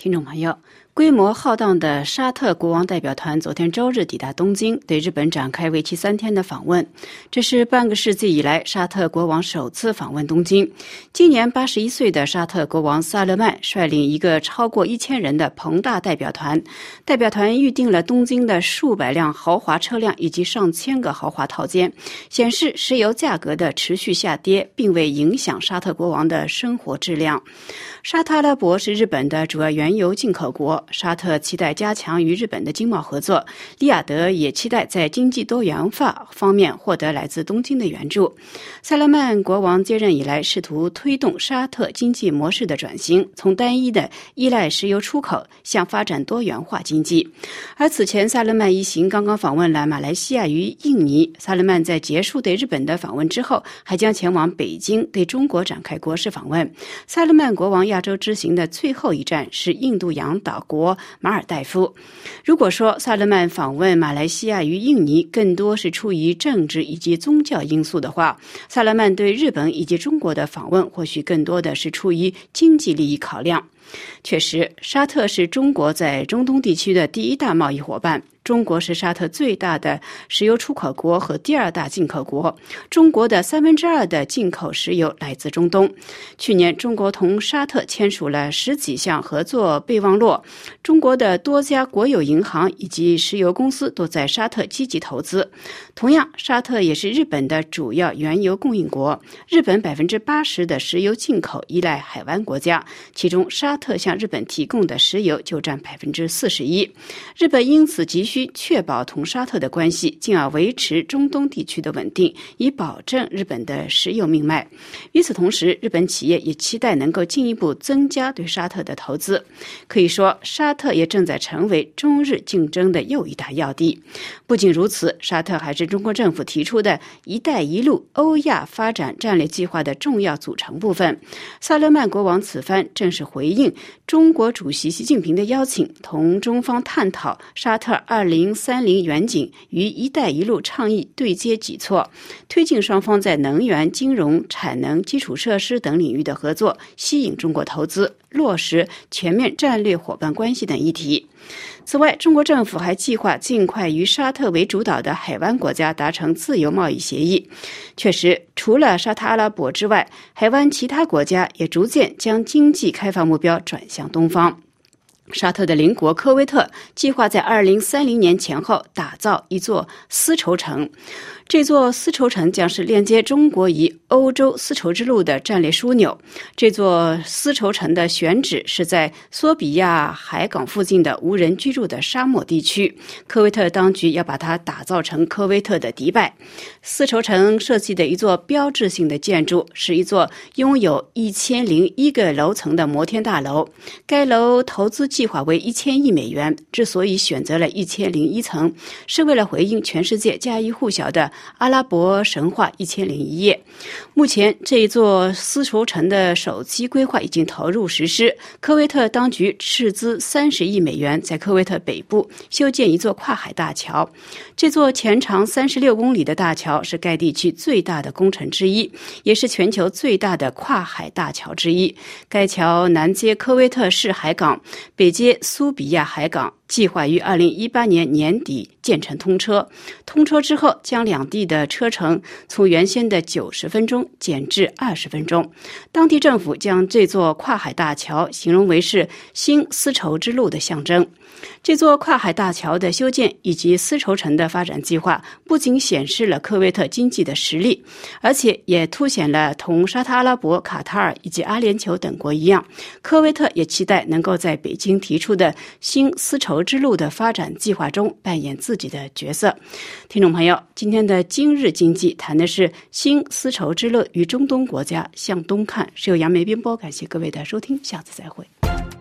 听众朋友，规模浩荡的沙特国王代表团昨天周日抵达东京，对日本展开为期3天的访问。这是半个世纪以来沙特国王首次访问东京。今年81岁的沙特国王萨勒曼率领一个超过1000人的庞大代表团，代表团预定了东京的数百辆豪华车辆以及上千个豪华套间，显示石油价格的持续下跌并未影响沙特国王的生活质量。沙特阿拉伯是日本的主要原油进口国，沙特期待加强与日本的经贸合作，利雅得也期待在经济多元化方面获得来自东京的援助。萨勒曼国王接任以来，试图推动沙特经济模式的转型，从单一的依赖石油出口向发展多元化经济。而此前萨勒曼一行刚刚访问了马来西亚与印尼，萨勒曼在结束对日本的访问之后，还将前往北京对中国展开国事访问。萨勒曼国王亚洲之行的最后一站是印度洋岛国马尔代夫。如果说萨勒曼访问马来西亚与印尼更多是出于政治以及宗教因素的话，萨勒曼对日本以及中国的访问或许更多的是出于经济利益考量。确实，沙特是中国在中东地区的第一大贸易伙伴，中国是沙特最大的石油出口国和第2大进口国，中国的2/3的进口石油来自中东。去年，中国同沙特签署了10几项合作备忘录，中国的多家国有银行以及石油公司都在沙特积极投资。同样，沙特也是日本的主要原油供应国，日本80%的石油进口依赖海湾国家，其中沙特向日本提供的石油就占41%。日本因此急需确保同沙特的关系，进而维持中东地区的稳定，以保证日本的石油命脉。与此同时，日本企业也期待能够进一步增加对沙特的投资。可以说，沙特也正在成为中日竞争的又一大要地。不仅如此，沙特还是中国政府提出的一带一路欧亚发展战略计划的重要组成部分。萨勒曼国王此番正是回应中国主席习近平的邀请，同中方探讨沙特2030远景与一带一路倡议对接举措，推进双方在能源、金融、产能、基础设施等领域的合作，吸引中国投资，落实全面战略伙伴关系等议题。此外，中国政府还计划尽快与沙特为主导的海湾国家达成自由贸易协议。确实，除了沙特阿拉伯之外，海湾其他国家也逐渐将经济开放目标转向东方。沙特的邻国科威特计划在2030年前后打造一座丝绸城，这座丝绸城将是链接中国与欧洲丝绸之路的战略枢纽。这座丝绸城的选址是在索比亚海港附近的无人居住的沙漠地区，科威特当局要把它打造成科威特的迪拜。丝绸城设计的一座标志性的建筑是一座拥有1001个楼层的摩天大楼，该楼投资计划为1000亿美元，之所以选择了1001层，是为了回应全世界家喻户晓的阿拉伯神话1001夜。目前这一座丝绸城的首期规划已经投入实施，科威特当局斥资30亿美元，在科威特北部修建一座跨海大桥。这座全长36公里的大桥是该地区最大的工程之一，也是全球最大的跨海大桥之一。该桥南接科威特市海港，北接苏比亚海港，计划于2018年年底建成通车。通车之后，将两地的车程从原先的90分钟减至20分钟。当地政府将这座跨海大桥形容为是新丝绸之路的象征。这座跨海大桥的修建以及丝绸城的发展计划，不仅显示了科威特经济的实力，而且也凸显了同沙特阿拉伯、卡塔尔以及阿联酋等国一样，科威特也期待能够在北京提出的新丝绸之路的发展计划中扮演自己的角色。听众朋友，今天的今日经济谈的是新丝绸之路与中东国家向东看，是由杨梅编播，感谢各位的收听，下次再会。